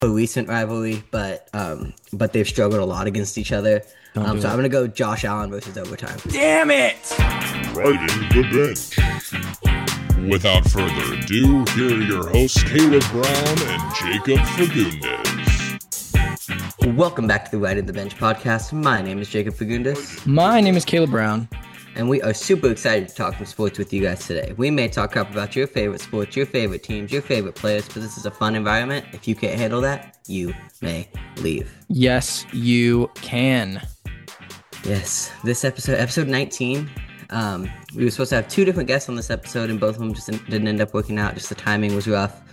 a recent rivalry, but they've struggled a lot against each other. Don't do So I'm it. gonna go Josh Allen versus overtime. Damn it! Riding the bench. Without further ado, here are your hosts, Caleb Brown and Jacob Fagundes. Welcome back to the Right in the Bench podcast. My name is Jacob Fagundes, My name is Caleb Brown. and we are super excited to talk some sports with you guys today. We may talk up about your favorite sports, your favorite teams, your favorite players, but this is a fun environment. If you can't handle that, you may leave. Yes, you can. Yes, this episode 19. We were supposed to have two different guests on this episode, and both of them just didn't end up working out. Just the timing was rough.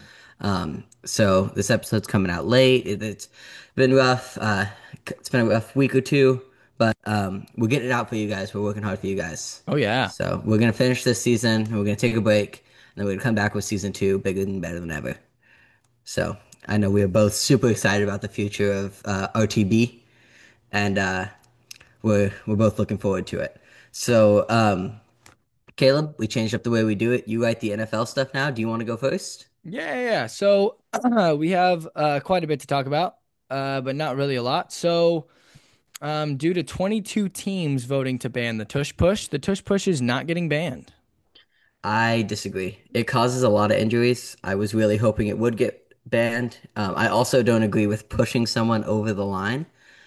So this episode's coming out late. It's been rough. It's been a rough week or two, but we're getting it out for you guys. We're working hard for you guys. Oh, yeah. So we're gonna finish this season, and we're gonna take a break, and then we're gonna come back with season two, bigger and better than ever. So I know we are both super excited about the future of RTB, and we're both looking forward to it. So, Caleb, we changed up the way we do it. You write the NFL stuff now. Do you want to go first? Yeah. So we have quite a bit to talk about, but not really a lot. So due to 22 teams voting to ban the tush push is not getting banned. I disagree. It causes a lot of injuries. I was really hoping it would get banned. I also don't agree with pushing someone over the line.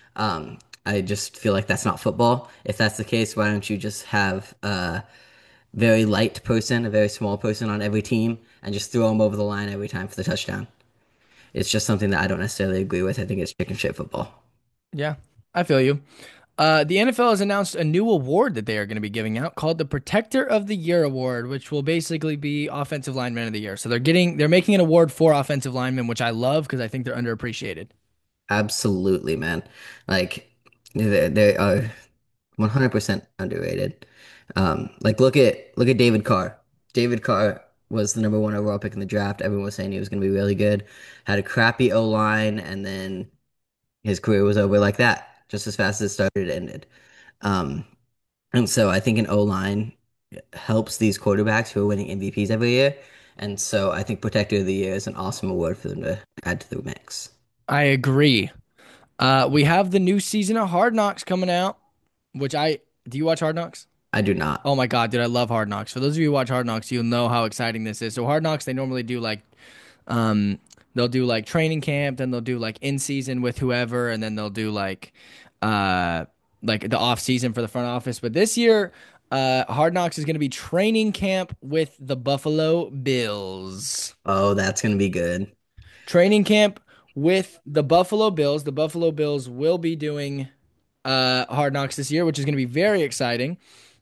I just feel like that's not football. If that's the case, why don't you just have a very light person, a very small person on every team, and just throw them over the line every time for the touchdown? It's just something that I don't necessarily agree with. I think it's chicken shit football. Yeah, I feel you. The NFL has announced a new award that they are going to be giving out called the Protector of the Year Award, which will basically be Offensive Lineman of the Year. So they're making an award for offensive linemen, which I love because I think they're underappreciated. Absolutely, man. Like they are 100% underrated. Like look at David Carr. David Carr was the number one overall pick in the draft. Everyone was saying he was going to be really good. Had a crappy O line, and then his career was over like that. Just as fast as it started, it ended. Um, and so I think an O line helps these quarterbacks who are winning MVPs every year. And so I think Protector of the Year is an awesome award for them to add to the mix. I agree. We have the new season of Hard Knocks coming out, which do you watch Hard Knocks? I do not. Oh my God, dude, I love Hard Knocks. For those of you who watch Hard Knocks, you'll know how exciting this is. So Hard Knocks, they normally do um, they'll do like training camp, then they'll do like in season with whoever, and then they'll do like the off season for the front office. But this year, Hard Knocks is going to be training camp with the Buffalo Bills. Oh, that's gonna be good. Training camp with the Buffalo Bills. The Buffalo Bills will be doing Hard Knocks this year, which is going to be very exciting.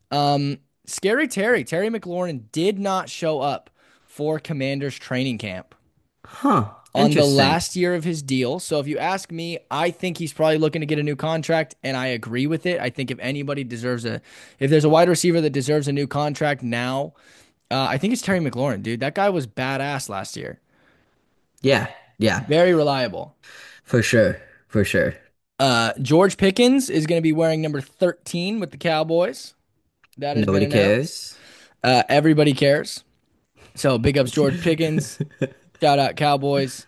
Scary Terry McLaurin did not show up for Commanders training camp Huh. on the Interesting. last year of his deal. So if you ask me, I think he's probably looking to get a new contract, and I agree with it. I think if there's a wide receiver that deserves a new contract now, I think it's Terry McLaurin, dude. That guy was badass last year. Yeah. Yeah. Very reliable. For sure. For sure. George Pickens is going to be wearing number 13 with the Cowboys. That has been Nobody announced. cares. Everybody cares. So big ups George Pickens. Shout out Cowboys.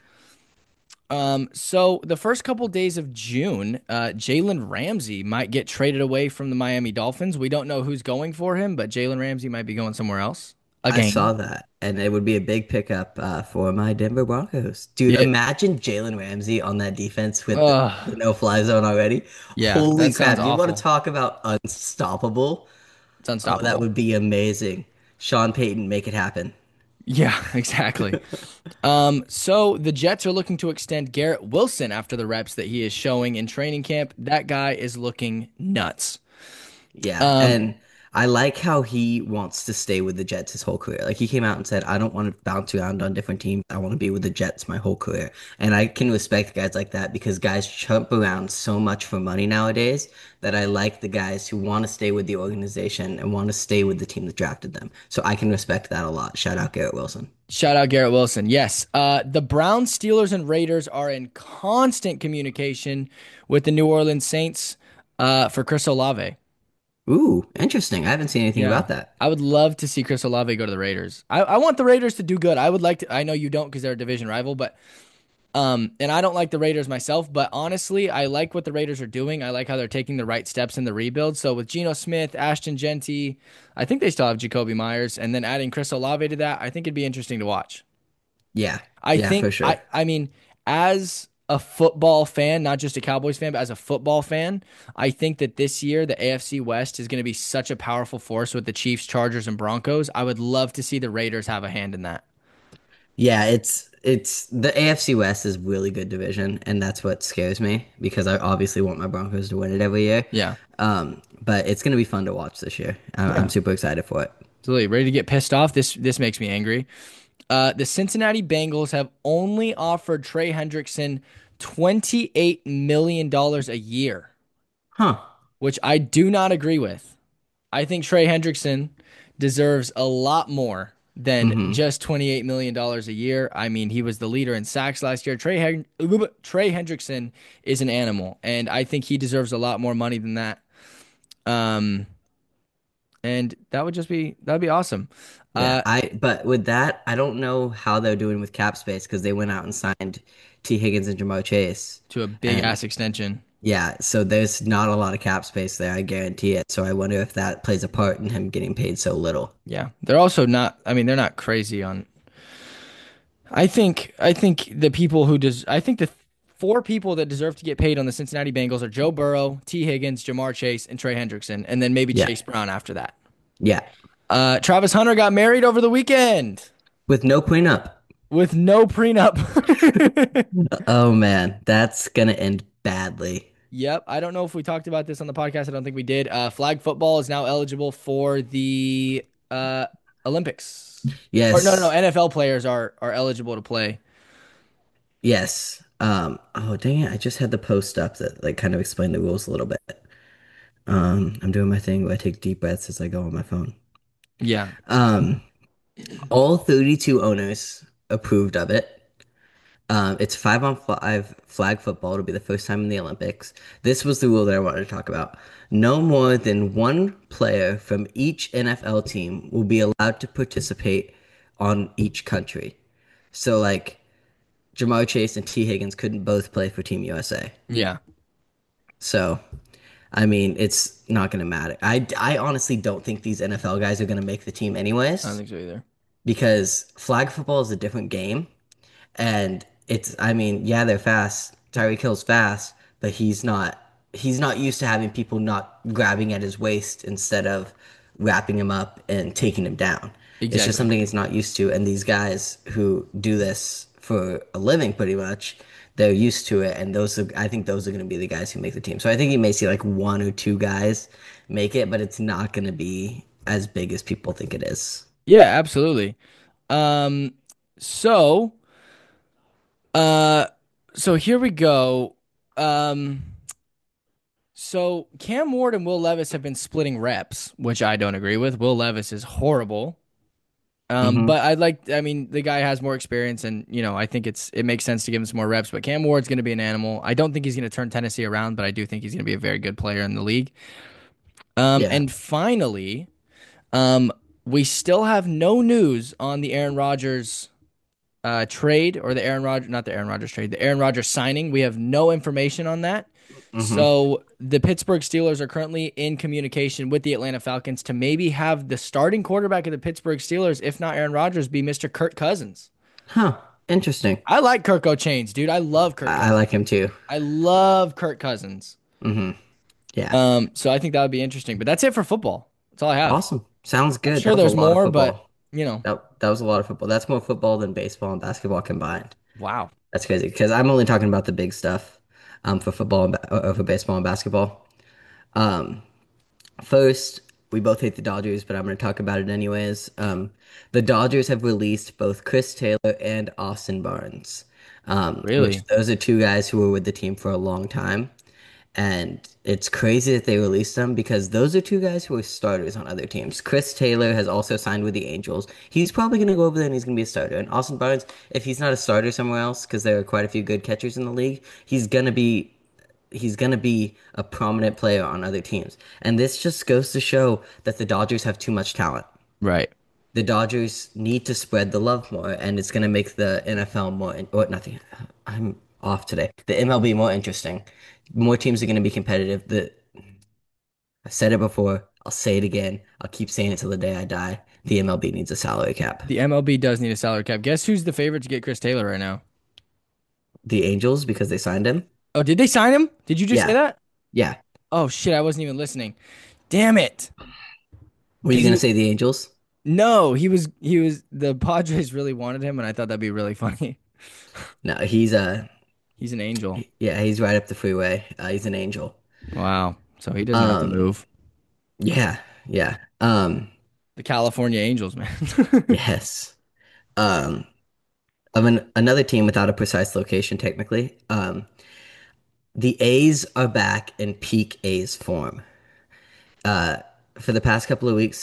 So the first couple days of June, Jalen Ramsey might get traded away from the Miami Dolphins. We don't know who's going for him, but Jalen Ramsey might be going somewhere else I again. saw that, and it would be a big pickup for my Denver Broncos. Dude, Yeah. imagine Jalen Ramsey on that defense with the Ugh. no-fly zone already. Yeah, Holy that sounds crap. You want to awful. talk about unstoppable? It's Oh, that unstoppable. would be amazing. Sean Payton, make it happen. Yeah, exactly. So the Jets are looking to extend Garrett Wilson after the reps that he is showing in training camp. That guy is looking nuts. Yeah, Um, and I like how he wants to stay with the Jets his whole career. Like he came out and said, "I don't want to bounce around on different teams. I want to be with the Jets my whole career." And I can respect guys like that because guys jump around so much for money nowadays that I like the guys who want to stay with the organization and want to stay with the team that drafted them. So I can respect that a lot. Shout out Garrett Wilson. Shout out Garrett Wilson. Yes. The Browns, Steelers, and Raiders are in constant communication with the New Orleans Saints for Chris Olave. Ooh, interesting. I haven't seen anything Yeah. about that. I would love to see Chris Olave go to the Raiders. I want the Raiders to do good. I would like to. I know you don't because they're a division rival, but And I don't like the Raiders myself, but honestly, I like what the Raiders are doing. I like how they're taking the right steps in the rebuild. So with Geno Smith, Ashton Genty, I think they still have Jacoby Myers, and then adding Chris Olave to that, I think it'd be interesting to watch. Yeah. I Yeah, think for sure. I mean, as a football fan, not just a Cowboys fan, but as a football fan, I think that this year the AFC West is going to be such a powerful force with the Chiefs, Chargers, and Broncos. I would love to see the Raiders have a hand in that. Yeah, it's the AFC West is really good division, and that's what scares me because I obviously want my Broncos to win it every year. Yeah. But it's gonna be fun to watch this year. I'm Yeah. super excited for it. Absolutely. Ready to get pissed off? This makes me angry. The Cincinnati Bengals have only offered Trey Hendrickson $28 million a year, Huh. which I do not agree with. I think Trey Hendrickson deserves a lot more than Mm-hmm. just $28 million a year. I mean, he was the leader in sacks last year. Trey Hendrickson is an animal, and I think he deserves a lot more money than that. Um, and that'd be awesome. Yeah, Uh, but with that, I don't know how they're doing with cap space because they went out and signed T. Higgins and Jamar Chase. to a big And ass extension. yeah, so there's not a lot of cap space there, I guarantee it. So I wonder if that plays a part in him getting paid so little. Yeah. They're also not, I mean, they're not crazy on I think the people who does I think the four people that deserve to get paid on the Cincinnati Bengals are Joe Burrow, T. Higgins, Jamar Chase, and Trey Hendrickson, and then maybe Yeah. Chase Brown after that. Yeah. Travis Hunter got married over the weekend With no prenup. with no prenup. Oh man, that's gonna end badly. Yep. I don't know if we talked about this on the podcast. I don't think we did. Flag football is now eligible for the Olympics. Or no, no, no. Yes. NFL players are eligible to play. Yes. Oh dang it, I just had the post up that like kind of explained the rules a little bit. I'm doing my thing where I take deep breaths as I go on my phone. Yeah. Um, all 32 owners approved of it. It's 5-on-5 flag football. It'll be the first time in the Olympics. This was the rule that I wanted to talk about. No more than one player from each NFL team will be allowed to participate on each country. So, like, Jamar Chase and T. Higgins couldn't both play for Team USA. Yeah. So, I mean, it's not going to matter. I honestly don't think these NFL guys are going to make the team I don't anyways think so either. because flag football is a different game. And it's, I mean, yeah, they're fast. Tyreek Hill's fast, but he's not used to having people not grabbing at his waist instead of wrapping him up and taking him down. It's just Exactly. something he's not used to. And these guys who do this for a living pretty much, they're used to it. And I think those are going to be the guys who make the team. So I think you may see like one or two guys make it, but it's not going to be as big as people think it is. Yeah, absolutely. Um, so, uh, so here we go. Um, so Cam Ward and Will Levis have been splitting reps, which I don't agree with. Will Levis is horrible. Hmm. But I mean, the guy has more experience and, I think it makes sense to give him some more reps, but Cam Ward's going to be an animal. I don't think he's going to turn Tennessee around, but I do think he's going to be a very good player in the league. Yeah. And finally, um, we still have no news on the Aaron Rodgers trade or the Aaron Rodgers, not the Aaron Rodgers trade, the Aaron Rodgers signing. We have no information on that. Hmm. So the Pittsburgh Steelers are currently in communication with the Atlanta Falcons to maybe have the starting quarterback of the Pittsburgh Steelers, if not Aaron Rodgers, be Mr. Kirk Cousins. Huh. Interesting. I like Kirk O'Chains, dude. I love Kirk I Cousins. like him too. I love Kirk Cousins. Hmm. Yeah. So I think that would be interesting. But that's it for football. That's all I have. Awesome. Sounds I'm good. sure That was a there's lot of more, but football. you know, That was a lot of football. That's more football than baseball and basketball combined. wow. That's crazy because I'm only talking about the big stuff for football and for baseball and basketball. Um, First, we both hate the Dodgers, but I'm going to talk about it anyways. The Dodgers have released both Chris Taylor and Austin Barnes, which Really? those are two guys who were with the team for a long time. And it's crazy that they released them because those are two guys who are starters on other teams. Chris Taylor has also signed with the Angels. He's probably going to go over there and he's going to be a starter. And Austin Barnes, if he's not a starter somewhere else, because there are quite a few good catchers in the league, he's gonna be a prominent player on other teams. And this just goes to show that the Dodgers have too much talent. Right. the Dodgers need to spread the love more, and it's going to make the NFL more, or nothing. I'm off today. The MLB more interesting. More teams are going to be competitive. I said it before. I'll say it again. I'll keep saying it till the day I die. The MLB needs a salary cap. The MLB does need a salary cap. Guess who's the favorite to get Chris Taylor right now? The Angels, because they signed him. Oh, did they sign him? Did you just say Yeah, that? yeah. Oh shit, I wasn't even listening. Damn it. Were you Because going he to say the Angels? no, he was the Padres really wanted him, and I thought that'd be really funny. No, He's an angel. yeah, he's right up the freeway. He's an angel. Wow. So he doesn't have to Um, move. yeah, yeah. The California Angels, man. Yes. Um, of another team without a precise location, technically. The A's are back in peak A's form. For the past couple of weeks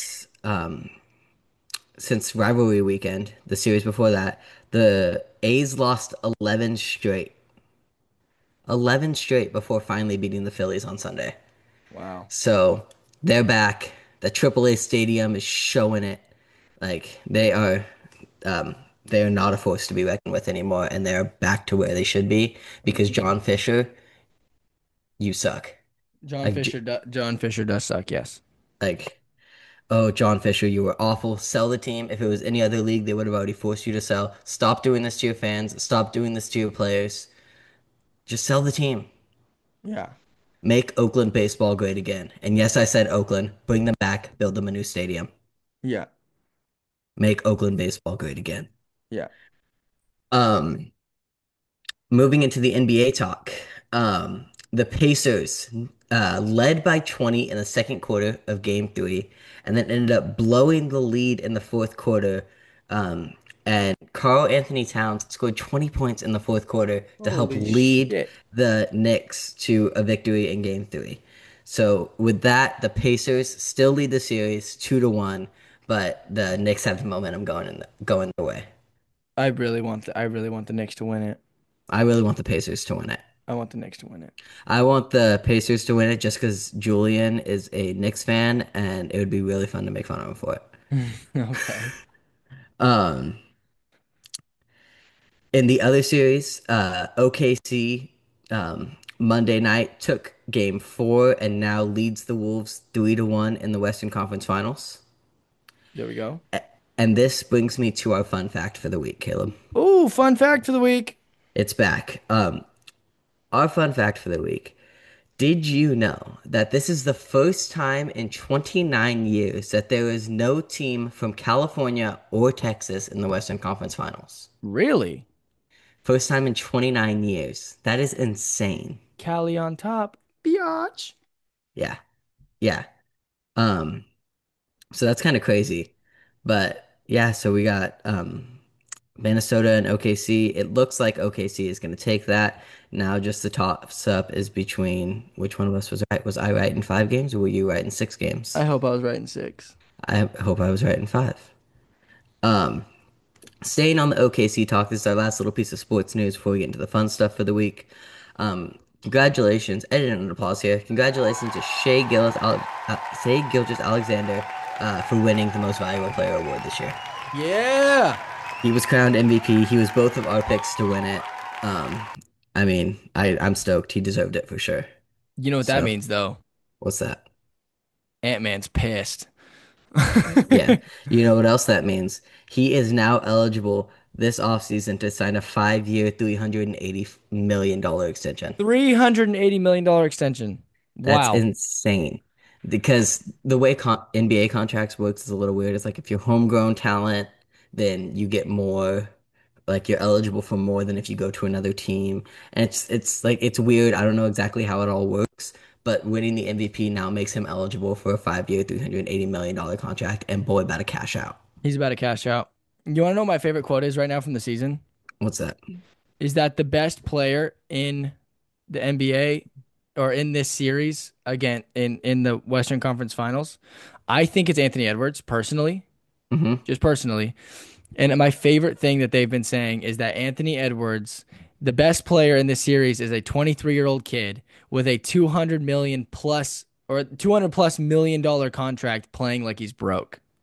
since rivalry weekend, the series before that, the A's lost 11 straight. 11 straight before finally beating the Phillies on Sunday. Wow. So they're back. The AAA stadium is showing it. Like um, they are not a force to be reckoned with anymore, and they're back to where they should be because John Fisher, you suck. Like, John Fisher does suck, yes. like, oh, John Fisher, you were awful. Sell the team. If it was any other league, they would have already forced you to sell. Stop doing this to your fans. Stop doing this to your players. Just sell the team. Yeah. Make Oakland baseball great again. And yes, I said Oakland. Bring them back. Build them a new stadium. Yeah. Make Oakland baseball great again. Yeah. Um, Moving into the NBA talk, the Pacers led by 20 in the second quarter of Game 3, and then ended up blowing the lead in the fourth quarter. Um, and Karl Anthony Towns scored 20 points in the fourth quarter to help Holy lead shit. the Knicks to a victory in Game 3. So with that, the Pacers still lead the series 2-1, but the Knicks have the momentum going their way. I really want the Knicks to win it. I really want the Pacers to win it. I want the Knicks to win it. I want the Pacers to win it just because Julian is a Knicks fan, and it would be really fun to make fun of him for it. Okay. Um, in the other series, OKC Monday night took Game 4 and now leads the Wolves 3-1 in the Western Conference Finals. There we go. And this brings me to our fun fact for the week, Caleb. Ooh, fun fact for the week. It's back. Our fun fact for the week. Did you know that this is the first time in 29 years that there is no team from California or Texas in the Western Conference Finals? Really? First time in 29 years. That is insane. Cali on top. Biatch. Yeah. Yeah. Um, so that's kind of crazy. But yeah, so we got Minnesota and OKC. It looks like OKC is going to take that. Now just the toss up is between which one of us was right? Was I right in 5 games or were you right in 6 games? I hope I was right in six. I hope I was right in 5. Um, Staying on the OKC talk, this is our last little piece of sports news before we get into the fun stuff for the week. Congratulations, I didn't an applause here. Congratulations to Shea Gilgeous-Alexander for winning the Most Valuable Player award this year. Yeah. He was crowned MVP. He was both of our picks to win it. Um, I mean, I'm stoked. He deserved it for sure. You know what that So, means, though? what's that? Ant-Man's pissed. Yeah. You know what else that means? He is now eligible this offseason to sign a 5-year, $380 million extension. $380 million extension. That's Wow. insane. Because the way NBA contracts works is a little weird. It's like if you're homegrown talent, then you get more, like you're eligible for more than if you go to another team. And it's like it's weird. I don't know exactly how it all works, but winning the MVP now makes him eligible for a 5-year, $380 million contract, and boy, about to cash out. He's about to cash out. You want to know what my favorite quote is right now from the season? What's that? Is that the best player in the NBA or in this series, again, in the Western Conference Finals? I think it's Anthony Edwards, personally, Hmm. just personally. And my favorite thing that they've been saying is that Anthony Edwards, the best player in this series, is a 23-year-old kid with a 200 million plus or 200 plus million dollar contract playing like he's broke.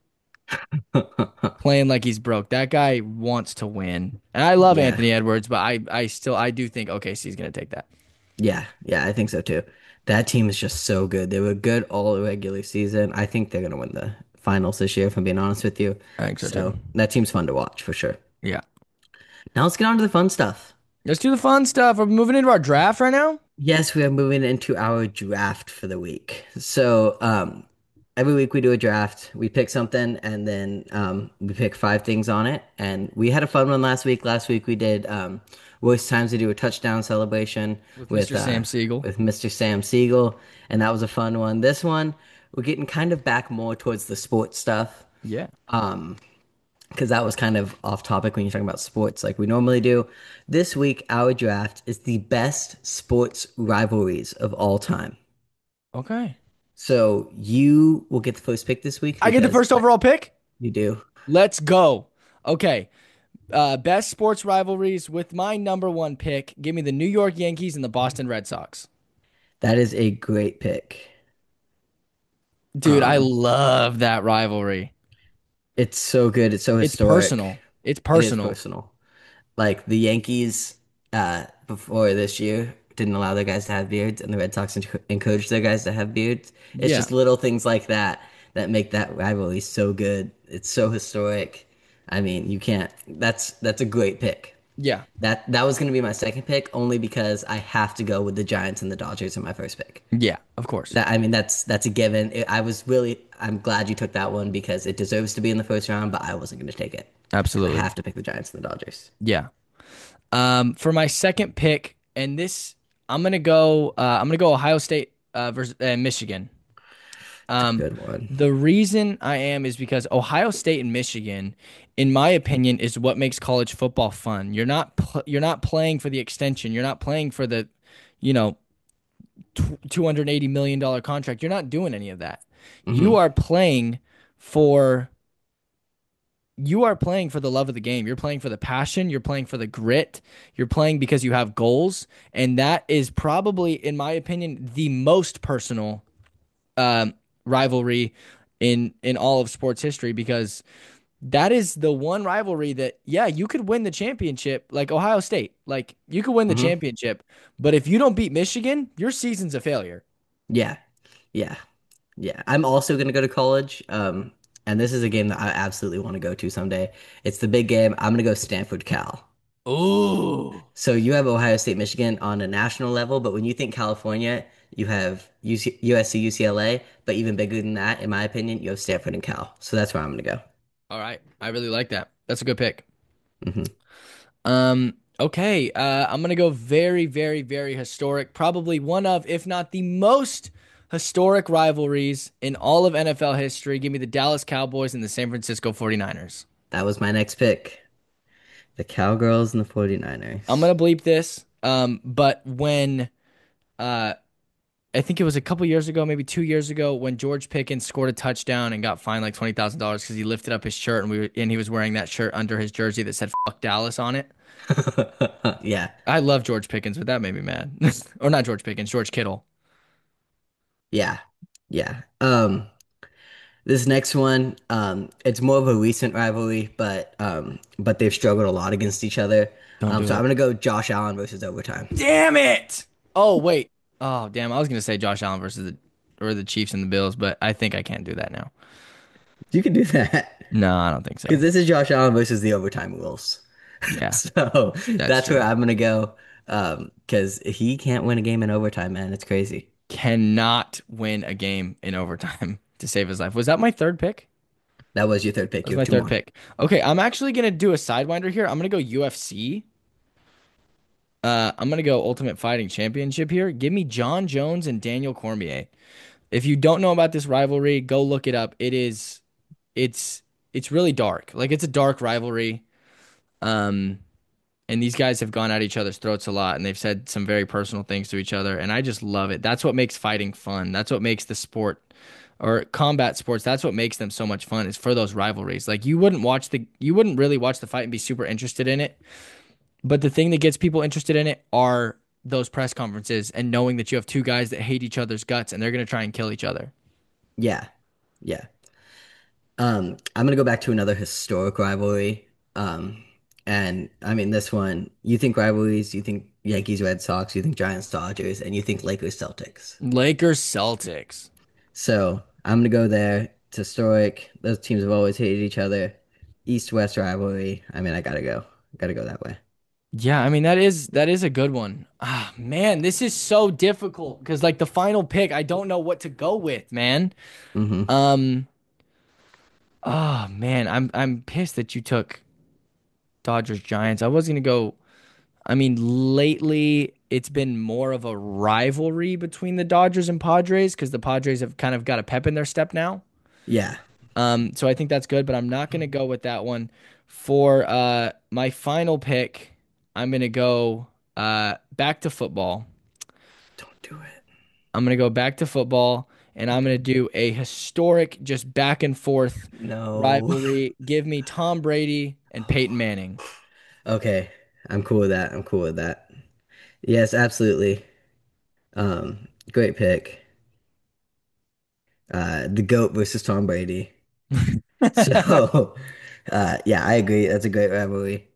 playing like he's broke. That guy wants to win. And I love Yeah. Anthony Edwards, but I do think OKC's gonna take that. Yeah. Yeah, I think so too. That team is just so good. They were good all regular season. I think they're gonna win the finals this year, if I'm being honest with you. I think so too. So that team's fun to watch for sure. Yeah. Now let's get on to the fun stuff. Let's do the fun stuff. Are we moving into our draft right now? Yes, we are moving into our draft for the week. So, every week we do a draft. We pick something and then we pick five things on it. And we had a fun one last week. Last week we did worst times to do a touchdown celebration With with Mr. uh Sam Siegel. with Mr. Sam Siegel, and that was a fun one. This one we're getting kind of back more towards the sports stuff Yeah. because that was kind of off topic when you're talking about sports like we normally do. This week, our draft is the best sports rivalries of all time. Okay. So you will get the first pick this week I get the because first overall pick. you do. Let's go. Okay. Best sports rivalries with my number one pick. Give me the New York Yankees and the Boston Red Sox. That is a great pick. Dude, I Um, love that rivalry. it's so good. It's so It's historic. personal. It's It is personal. personal. Like the Yankees, before this year didn't allow their guys to have beards, and the Red Sox encouraged their guys to have beards. It's Yeah. just little things like that that make that rivalry so good. It's so historic. I mean, you can't. That's a great pick. Yeah. That was going to be my second pick only because I have to go with the Giants and the Dodgers in my first pick. Yeah, of course. That I mean that's a given. I'm glad you took that one because it deserves to be in the first round, but I wasn't going to take it. I Absolutely. have to pick the Giants and the Dodgers. Yeah. For my second pick, and this I'm gonna go Ohio State versus Michigan. It's a good one. The reason I am is because Ohio State and Michigan, in my opinion, is what makes college football fun. You're not playing for the extension. You're not playing for the, you know, $280 million contract. You're not doing any of that. You Hmm. are playing for you are playing for the love of the game. You're playing for the passion. You're playing for the grit. You're playing because you have goals, and that is probably, in my opinion, the most personal rivalry in all of sports history because that is the one rivalry that, yeah, you could win the championship like Ohio State. Like you could win the Hmm. championship, but if you don't beat Michigan, your season's a failure. Yeah. Yeah. Yeah. I'm also going to go to college. And this is a game that I absolutely want to go to someday. It's the big game. I'm going to go Stanford Cal. Ooh. So you have Ohio State, Michigan on a national level, but when you think California, you have USC, UCLA, but even bigger than that, in my opinion, you have Stanford and Cal. So that's where I'm going to go. All right. I really like that. That's a good pick. Hmm. Okay. I'm gonna go very, very, very historic. Probably one of, if not the most historic rivalries in all of NFL history. Give me the Dallas Cowboys and the San Francisco 49ers. That was my next pick. The Cowgirls and the I'm 49ers. gonna bleep this. But when uh I think it was a couple years ago, maybe 2 years ago, when George Pickens scored a touchdown and got fined like $20,000 because he lifted up his shirt and he was wearing that shirt under his jersey that said "fuck Dallas" on it. Yeah. I love George Pickens, but that made me mad. Or not George Pickens, George Kittle. Yeah. Yeah. This next one, it's more of a recent rivalry, but they've struggled a lot against each other. Don't do So I'm it. gonna go Josh Allen versus overtime. Damn it! Oh wait. Oh damn! I was gonna say Josh Allen versus the Chiefs and the Bills, but I think I can't do that now. You can do that No, I don't think because so. this is Josh Allen versus the overtime rules. Yeah, So that's that's where true. I'm gonna go. Because he can't win a game in overtime, man. It's crazy. Cannot win a game in overtime to save his life. Was that my third pick? That was your third That pick. was You have my two third more. pick. Okay, I'm actually gonna do a sidewinder here. I'm gonna go UFC. I'm gonna go Ultimate Fighting Championship here. Give me John Jones and Daniel Cormier. If you don't know about this rivalry, go look it up. It's it's really dark. Like it's a dark rivalry. Um, and these guys have gone at each other's throats a lot, and they've said some very personal things to each other, and I just love it. That's what makes fighting fun. That's what makes the sport or combat sports. That's what makes them so much fun is for those rivalries. Like you wouldn't really watch the fight and be super interested in it, but the thing that gets people interested in it are those press conferences and knowing that you have two guys that hate each other's guts and they're gonna try and kill each other. Yeah. Yeah. I'm gonna go back to another historic rivalry. And I mean this one, you think rivalries, you think Yankees Red Sox, you think Giants Dodgers, and you think Lakers Celtics. Lakers Celtics. So I'm gonna go there. It's historic. Those teams have always hated each other. East-West rivalry. I mean, I gotta go. Gotta go that way. Yeah, I mean that is a good one. Ah, man, this is so difficult because like the final pick, I don't know what to go with, man. Hmm. Um, oh man, I'm pissed that you took Dodgers Giants. I was gonna go. I mean, lately it's been more of a rivalry between the Dodgers and Padres because the Padres have kind of got a pep in their step now. Yeah. So I think that's good, but I'm not gonna go with that one. For my final pick, I'm gonna go back to football. Don't do it. I'm gonna go back to football, and I'm gonna do a historic, just back and forth No. rivalry. Give me Tom Brady and Peyton Manning. Okay. I'm cool with that. I'm cool with that. Yes, absolutely. Great pick. The GOAT versus Tom Brady. So, yeah, I agree. That's a great rivalry.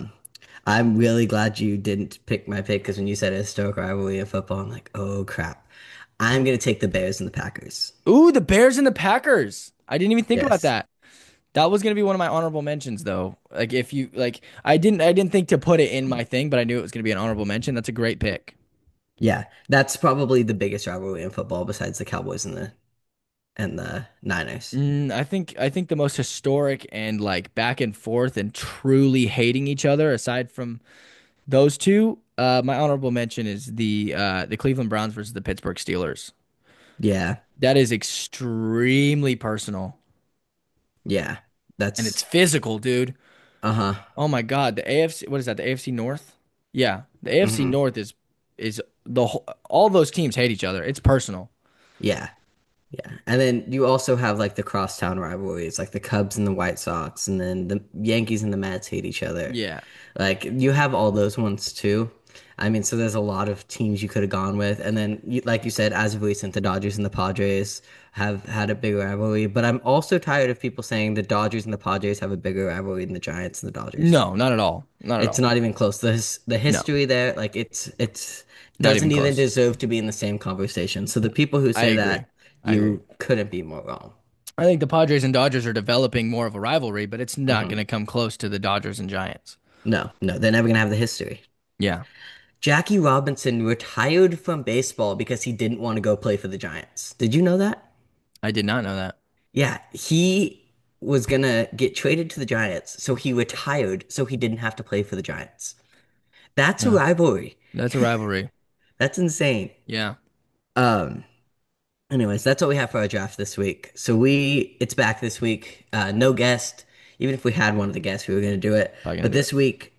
I'm really glad you didn't pick my pick because when you said a historic rivalry in football, I'm like, oh crap. I'm gonna take the Bears and the Packers. Ooh, the Bears and the Packers. I didn't even think about Yes. that. That was gonna be one of my honorable mentions, though. Like if you like, I didn't think to put it in my thing, but I knew it was gonna be an honorable mention. That's a great pick. Yeah, that's probably the biggest rivalry in football besides the Cowboys and the Niners. I think the most historic and like back and forth and truly hating each other, aside from those two, my honorable mention is the Cleveland Browns versus the Pittsburgh Steelers. Yeah, That is extremely personal yeah. and it's That's physical, dude. uh-huh. Oh my God, the AFC, what is that? The AFC North? Yeah, the AFC Hmm. North is the whole, all those teams hate each other. It's personal. Yeah. Yeah. And then you also have like the crosstown rivalries, like the Cubs and the White Sox, and then the Yankees and the Mets hate each other. Yeah. Like you have all those ones too. I mean, so there's a lot of teams you could have gone with. And then, like you said, as of recent, the Dodgers and the Padres have had a big rivalry. But I'm also tired of people saying the Dodgers and the Padres have a bigger rivalry than the Giants and the Dodgers. No, not at all. Not at It's all. not even close. The No, history there, like it's not doesn't even even close. deserve to be in the same conversation. So the people who I say agree. that, I agree. you couldn't be more wrong. I think the Padres and Dodgers are developing more of a rivalry, but it's not going Hmm. to come close to the Dodgers and Giants. No, no, they're never gonna have the history. Yeah, Jackie Robinson retired from baseball because he didn't want to go play for the Giants. Did you know that? I did not know that. Yeah, he was gonna get traded to the Giants, so he retired so he didn't have to play for the Giants. That's a Yeah, rivalry. that's a rivalry. That's insane. Yeah, Um, Anyways, that's what we have for our draft this week. So it's back this week. No guest. Even if we had one of the guests, we were gonna do it. probably gonna But do it. this week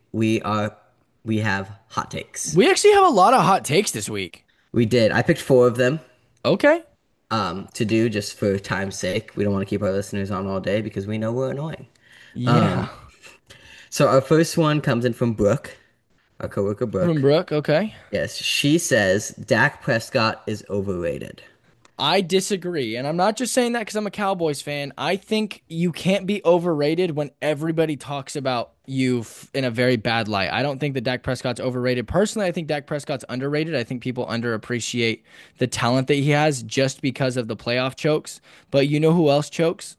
we have hot takes. We actually have a lot of hot takes this week. We did. I picked four of them Okay. to do just for time's sake. We don't want to keep our listeners on all day because we know we're annoying. Yeah. Um, so our first one comes in from Brooke, our coworker From Brooke. Brooke. Okay. Yes, she says Dak Prescott is overrated. I disagree. And I'm not just saying that because I'm a Cowboys fan. I think you can't be overrated when everybody talks about you in a very bad light. I don't think that Dak Prescott's overrated. Personally, I think Dak Prescott's underrated. I think people underappreciate the talent that he has just because of the playoff chokes. But you know who else chokes?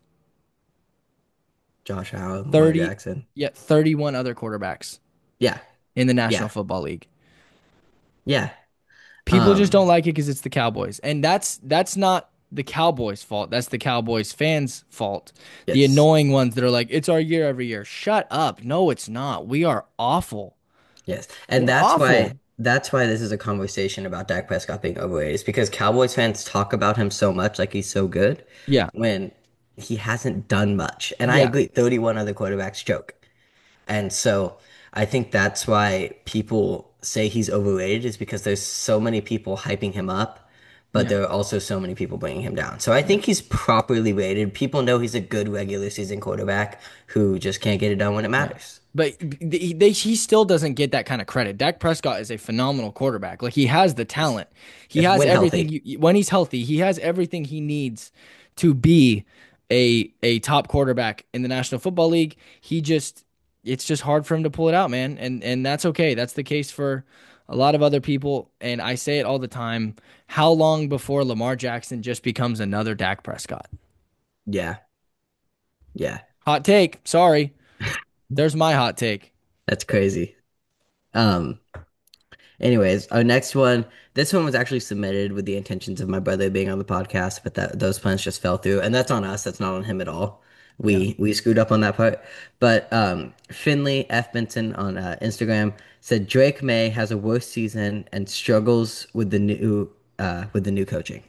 Josh Allen, Lamar 30, Jackson. yeah, 31 other quarterbacks Yeah, in the National yeah, Football League. yeah. People just Um, don't like it because it's the Cowboys, and that's not the Cowboys' fault. That's the Cowboys fans' fault. The yes. annoying ones that are like, "It's our year every year." Shut up! No, it's not. We are awful. Yes. And We're that's why awful. this is a conversation about Dak Prescott being overrated. Is because Cowboys fans talk about him so much like he's so good Yeah, when he hasn't done much. And I yeah, agree, 31 other quarterbacks choke. And so I think that's why people say he's overrated is because there's so many people hyping him up, but yeah, there are also so many people bringing him down. So I yeah, think he's properly rated. People know he's a good regular season quarterback who just can't get it done when it yeah. matters. But he still doesn't get that kind of credit. Dak Prescott is a phenomenal quarterback. Like he has the Yes. talent. He Yes, has when everything. healthy. When he's healthy, he has everything he needs to be. a top quarterback in the National Football League. It's just hard for him to pull it out, man. And that's okay. That's the case for a lot of other people. And I say it all the time. How long before Lamar Jackson just becomes another Dak Prescott? Yeah. Yeah. Hot take. Sorry. There's my hot take. That's crazy. Um, Anyways, our next one, this one was actually submitted with the intentions of my brother being on the podcast, but that those plans just fell through, and that's on us. That's not on him at all. Yeah. We screwed up on that part. But Finley F. Benson on Instagram said Drake May has a worse season and struggles with the new coaching.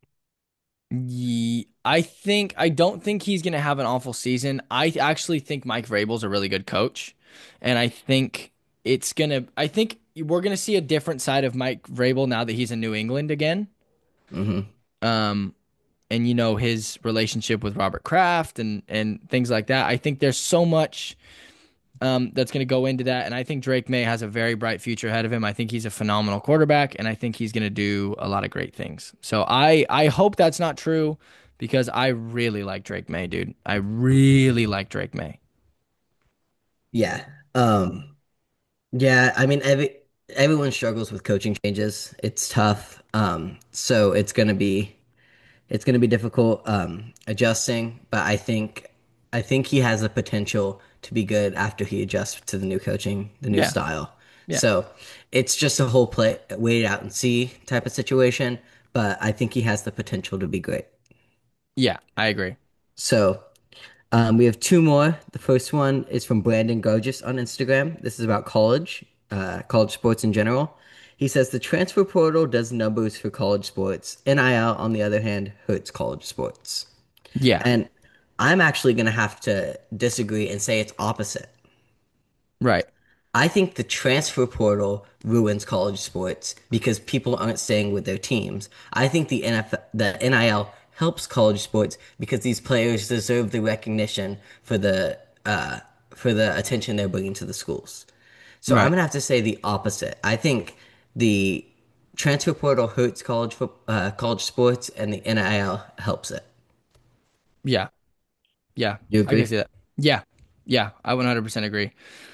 I don't think he's gonna have an awful season. I actually think Mike Vrabel's a really good coach, and I think we're gonna see a different side of Mike Vrabel now that he's in New England again. Hmm. Um, and his relationship with Robert Kraft and things like that. I think there's so much that's going to go into that, and I think Drake May has a very bright future ahead of him. I think he's a phenomenal quarterback, and I think he's going to do a lot of great things. So I hope that's not true because I really like Drake May, dude. I really like Drake May. Yeah. Yeah, I mean everyone struggles with coaching changes. It's tough. So it's gonna be difficult adjusting, but I think he has the potential to be good after he adjusts to the new coaching, the new Yeah, style. yeah, So it's just a whole play wait it out and see type of situation, but I think he has the potential to be great. yeah. I agree. So we have two more. The first one is from Brandon Gorgeous on Instagram. This is about college sports in general. He says the transfer portal does numbers for college sports. NIL, on the other hand, hurts college sports. Yeah, And I'm actually going to have to disagree and say it's opposite. right, I think the transfer portal ruins college sports because people aren't staying with their teams. I think the NIL helps college sports because these players deserve the recognition for the attention they're bringing to the schools. So I'm right. gonna have to say the opposite. I think the transfer portal hurts college sports, and the NIL helps it. Yeah, yeah. You I can agree? see that. Yeah, yeah. I 100% agree.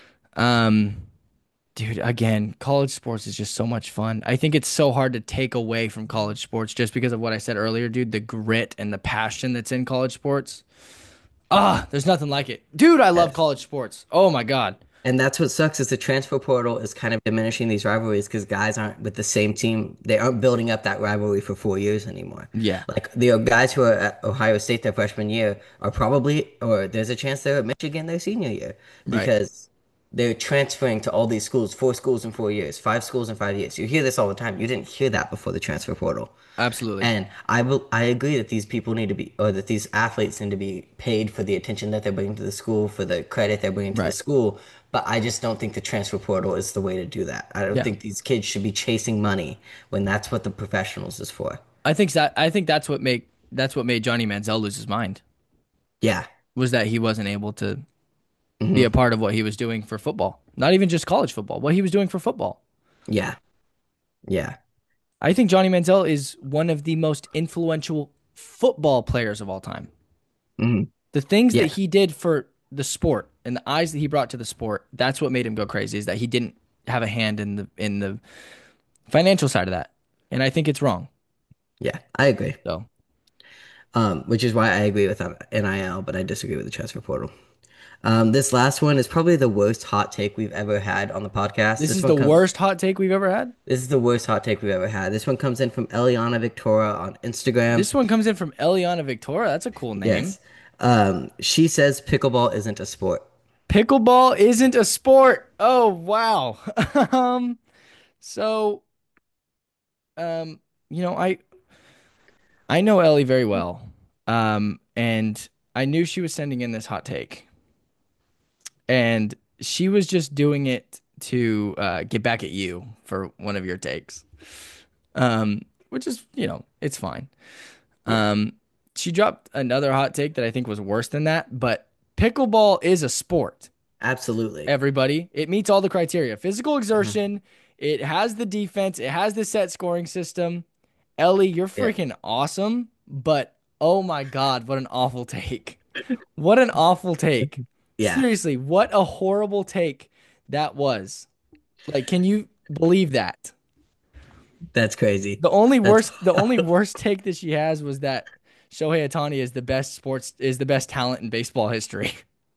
Um. Dude, again, college sports is just so much fun. I think it's so hard to take away from college sports just because of what I said earlier, dude. The grit and the passion that's in college sports. There's nothing like it. Dude, I love Yes. college sports. Oh my God. And that's what sucks is the transfer portal is kind of diminishing these rivalries because guys aren't with the same team. They aren't building up that rivalry for 4 years anymore. Yeah, Like the guys who are at Ohio State their freshman year are probably, or there's a chance they're at Michigan their senior year right. because they're transferring to all these schools, 4 schools in 4 years, 5 schools in 5 years. You hear this all the time. You didn't hear that before the transfer portal. Absolutely. And I agree that these people need to be, or that these athletes need to be paid for the attention that they're bringing to the school, for the credit they're bringing to the Right. school. But I just don't think the transfer portal is the way to do that. I don't Yeah. think these kids should be chasing money when that's what the professionals is for. I think that's what made Johnny Manziel lose his mind Yeah. was that he wasn't able to be a Hmm. part of what he was doing for football. Not even just college football, what he was doing for football. Yeah. Yeah. I think Johnny Manziel is one of the most influential football players of all time. Hmm. The things that Yeah. he did for the sport and the eyes that he brought to the sport, that's what made him go crazy, is that he didn't have a hand in the financial side of that. And I think it's wrong. Yeah. I agree. So Which is why I agree with NIL, but I disagree with the transfer portal. This last one is probably the worst hot take we've ever had on the podcast. this is the worst hot take we've ever had. This is the worst hot take we've ever had. This one comes in from Eliana Victoria on Instagram. This one comes in from Eliana Victoria. That's a cool name. Yes. She says pickleball isn't a sport. Pickleball isn't a sport. Oh wow. um so um you know, I know Ellie very well. And I knew she was sending in this hot take. And she was just doing it to get back at you for one of your takes. Which is, it's fine. Yeah, Um, she dropped another hot take that I think was worse than that, but pickleball is a sport. absolutely. Everybody, it meets all the criteria. Physical Mhm. exertion, it has the defense, it has the set scoring system. Ellie, you're Yeah. freaking awesome, but Oh my God, what an awful take. What an awful take. Yeah, Seriously, what a horrible take that was. Like, can you believe that? that's crazy. That's The only worst take that she has was that Shohei Ohtani is the best talent in baseball history.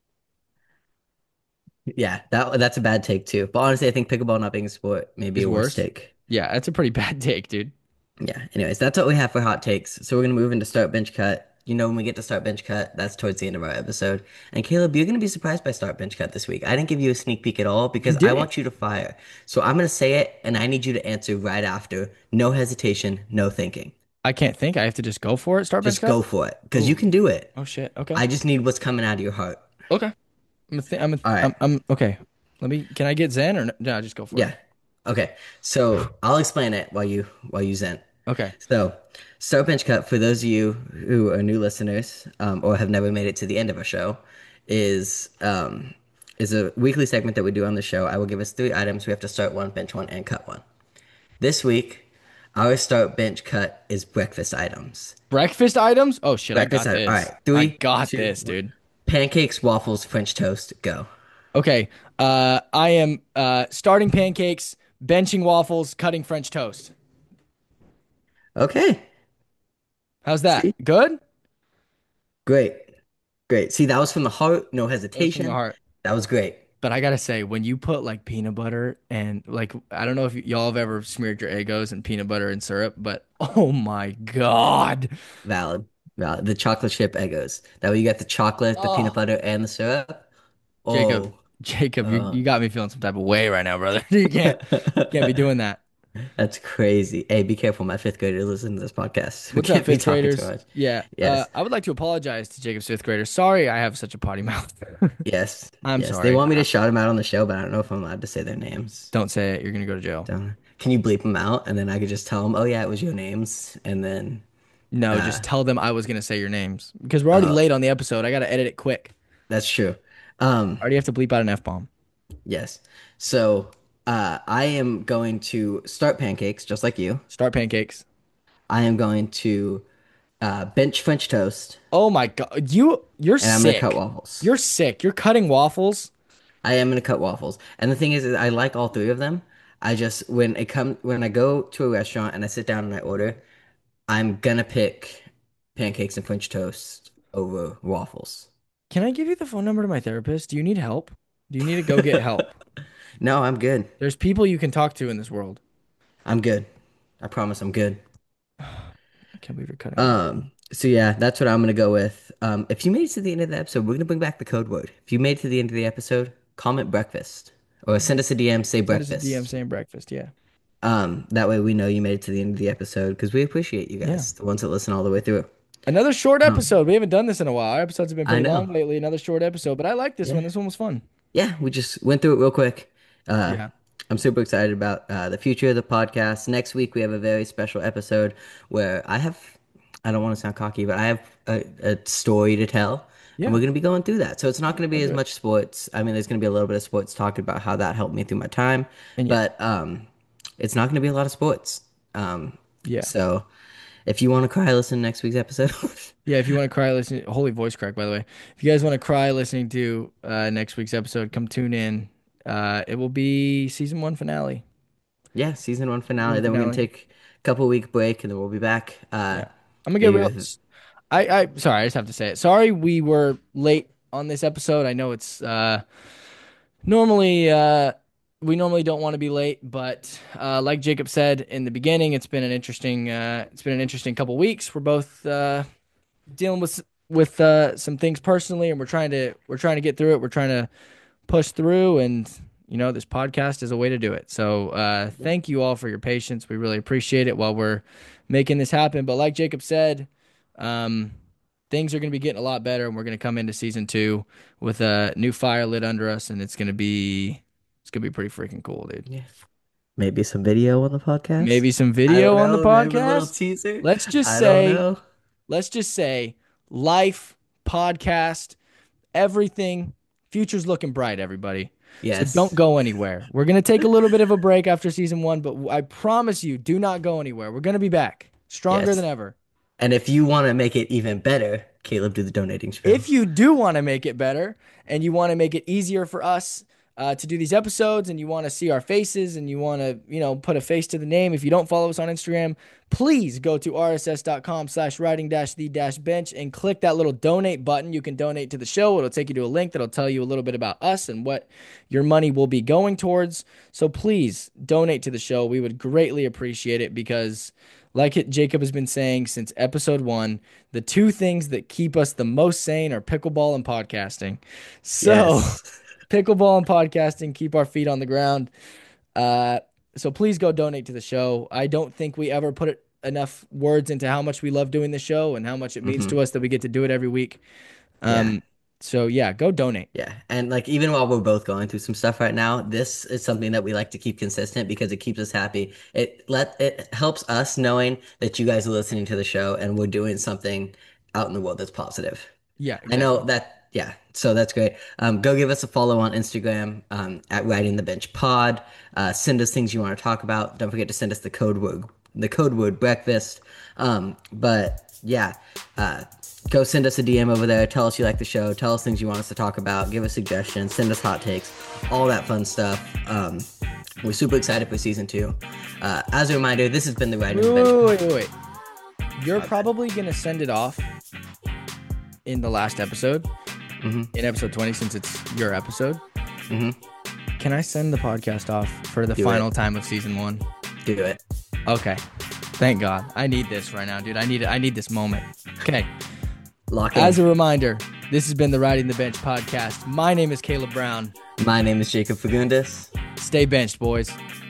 yeah, that's a bad take too. But honestly, I think pickleball not being a sport may be Is a worse worse. take. Yeah, that's a pretty bad take, dude. Yeah. Anyways, that's what we have for hot takes. So we're gonna move into start bench cut. You know, when we get to start bench cut, that's towards the end of our episode. And Caleb, you're gonna be surprised by start bench cut this week. I didn't give you a sneak peek at all You because I didn't. want you to fire. So I'm gonna say it, and I need you to answer right after. No hesitation, no thinking. I can't think. I have to just go for it. Start bench Just go cut. for it because you Ooh. can do it. Oh shit. Okay. I just need what's coming out of your heart. Okay. All right. I'm okay. Can I get Zen or no, just go for it. Yeah. Okay. So I'll explain it while you zen. Okay. So, Start Bench Cut, for those of you who are new listeners or have never made it to the end of a show, is is a weekly segment that we do on the show. I will give us 3 items. We have to start one, bench one, and cut one. This week, our start bench cut is breakfast items. Breakfast items? Oh shit, I Breakfast got item. All this. right, I three, got two, this, one. dude. Pancakes, waffles, French toast. Go. Okay. I am starting pancakes, benching waffles, cutting French toast. Okay. How's that? See, Good? great, great. See, that was from the heart, no That was from the hesitation. heart. That was great. But I gotta say, when you put like peanut butter and like I don't know if y'all have ever smeared your Eggos in peanut butter and syrup, but oh my God. Valid. Valid. The chocolate chip Eggos. That way you got the chocolate, the peanut Oh, butter, and the syrup. Jacob, Oh, Jacob, you uh. got me feeling some type of way right now, brother. You can't be doing that. That's crazy. Hey, be careful. My fifth grader listens to this podcast. We What's up, can't be fifth talking too graders? much. Yeah, Yes. I would like to apologize to Jacob's fifth graders. Sorry, I have such a potty mouth. Yes. I'm Yes. They sorry. want me to shout them out on the show, but I don't know if I'm allowed to say their names. Don't say it. You're gonna go to jail. Don't. Can you bleep them out? And then I could just tell them, oh, yeah, it was your names. And then, No, uh, just tell them I was gonna say your names because we're already oh, late on the episode. I gotta edit it quick. that's true. I already have to bleep out an F-bomb. Yes. So, I am going to start pancakes just like you. Start pancakes. I am going to bench French toast, Oh my God, you're and I'm gonna cut sick. waffles. You're sick. You're cutting waffles. I am gonna cut waffles. And the thing is I like all 3 of them. I just when I go to a restaurant and I sit down and I order, I'm gonna pick pancakes and French toast over waffles. Can I give you the phone number to my therapist? Do you need help? Do you need to go get help? No, I'm good. There's people you can talk to in this world. I'm good. I promise I'm good. I can't believe you're cutting waffles. So yeah, that's what I'm gonna go with. If you made it to the end of the episode, we're gonna bring back the code word. If you made it to the end of the episode, comment breakfast. Or send us a DM, say Send us a DM breakfast. saying breakfast. Yeah. That way we know you made it to the end of the episode because we appreciate you Yeah. guys, the ones that listen all the way through. Another short Um, episode. We haven't done this in a while. Our episodes have been I pretty long know. lately. Another short episode, but I like this one. Yeah. This one was fun. Yeah, we just went through it real quick. Uh, Yeah. I'm super excited about the future of the podcast. Next week, we have a very special episode where I don't want to sound cocky, but I have a story to tell, and Yeah. we're going to be going through that. So it's not going to be I'll as do it. much sports. I mean, there's going to be a little bit of sports talking about how that helped me through my time, And yeah. but it's not going to be a lot of sports. Yeah. So if you want to cry, listen to next week's episode. Yeah. If you want to cry listening, holy voice crack, by the way. If you guys want to cry listening to next week's episode, come tune in. It will be season 1 finale. Yeah, season 1 finale. Season Then we're going to finale. take a couple week break, and then we'll be back. Yeah. I'm gonna get Maybe real. with Sorry, I just have to say it. Sorry we were late on this episode. I know it's normally we normally don't want to be late, but like Jacob said in the beginning, it's been an interesting couple weeks. We're both dealing with some things personally, and we're trying to get through it. We're trying to push through, and this podcast is a way to do it. So thank you all for your patience. We really appreciate it while we're making this happen. But like Jacob said, things are going to be getting a lot better, and we're going to come into season 2 with a new fire lit under us, and it's gonna be pretty freaking cool, dude. yeah, maybe some video on the podcast. Maybe some I video don't on the know, maybe a little podcast. teaser. Let's just I don't say, know. let's just say, life podcast, everything, future's looking bright, everybody. So don't Yes. go anywhere. We're gonna take a little bit of a break after season 1, but I promise you, do not go anywhere. We're gonna be back, stronger Yes. than ever. And if you want to make it even better, Caleb, do the donating spiel. If you do want to make it better and you want to make it easier for us to do these episodes and you want to see our faces and you want to, put a face to the name, if you don't follow us on Instagram, please go to rss.com/riding-the-bench and click that little donate button. You can donate to the show. It'll take you to a link that'll tell you a little bit about us and what your money will be going towards. So please donate to the show. We would greatly appreciate it because Jacob has been saying since episode 1, the two things that keep us the most sane are pickleball and podcasting. So Yes. pickleball and podcasting keep our feet on the ground. So please go donate to the show. I don't think we ever put enough words into how much we love doing the show and how much it means hmm to us that we get to do it every week. Yeah. So yeah, go donate. Yeah. And like even while we're both going through some stuff right now, this is something that we like to keep consistent because it keeps us happy. It helps us knowing that you guys are listening to the show and we're doing something out in the world that's positive. Yeah, I know exactly. that, yeah. So that's great. Go give us a follow on Instagram at Riding the Bench Pod. Send us things you want to talk about. Don't forget to send us the code word breakfast. But yeah, go send us a DM over there. Tell us you like the show. Tell us things you want us to talk about. Give us suggestions. Send us hot takes. All that fun stuff. We're super excited for season 2. As a reminder, this has been the Riding the Bench Pod. Wait. You're probably going to send it off in the last episode, in episode 20, since it's your episode. hmm Can I send the podcast off for the Do final it. time of season 1? Do it. Okay. Thank God. I need this right now, dude. I need this moment. Okay. Lock in. As a reminder, this has been the Riding the Bench podcast. My name is Caleb Brown. My name is Jacob Fagundes. Stay benched, boys.